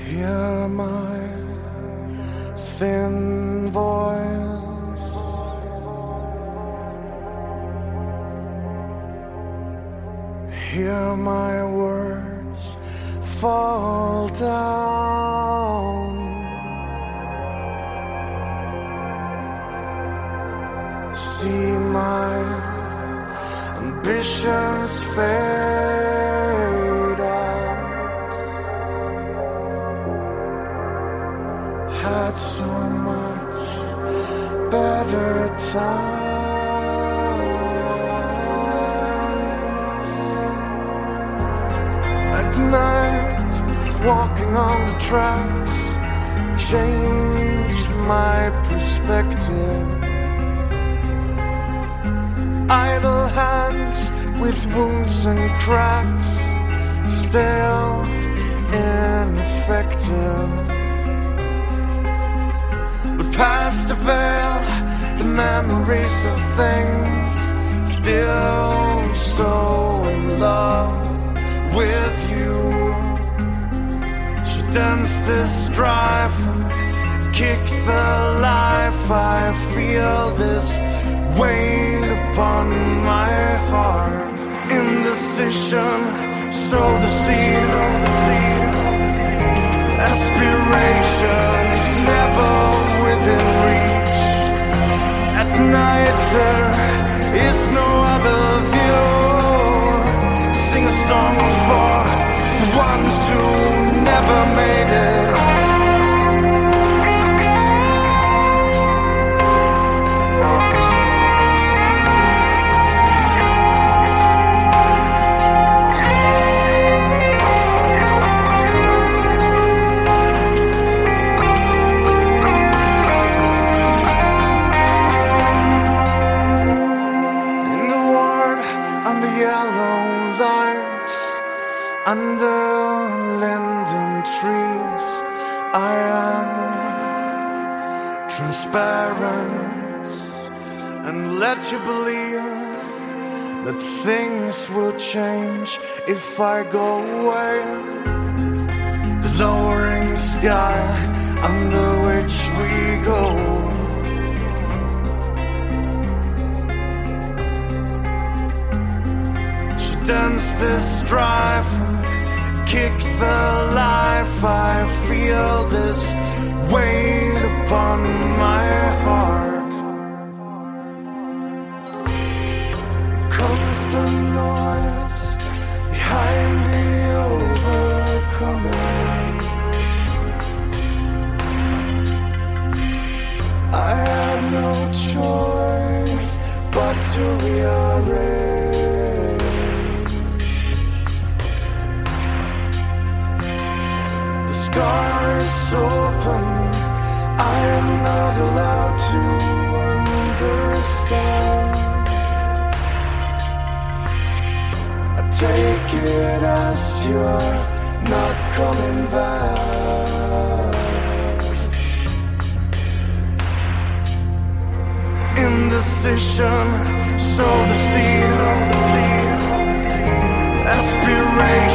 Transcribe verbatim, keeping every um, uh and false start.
Hear my thin voice, hear my words fall down. See my ambitions fade out. Had so much better times. At night, walking on the tracks changed my perspective. Idle hands with wounds and cracks, still ineffective. But past the veil, the memories of things, still so in love with you. She danced this strife, kick the life. I feel this weight upon my heart. Indecision, sow the seed. Aspirations never within reach. At night there is no other view. Sing a song for the ones who never made it. Under linden trees, I am transparent, and let you believe that things will change if I go away. The lowering sky under which we go, she danced this strife, kick the life. I feel this weight upon my heart. Comes the noise behind the overcoming. I had no choice but to rearrange. Scars open, I am not allowed to understand. I take it as you're not coming back. Indecision, sow the seed. Aspiration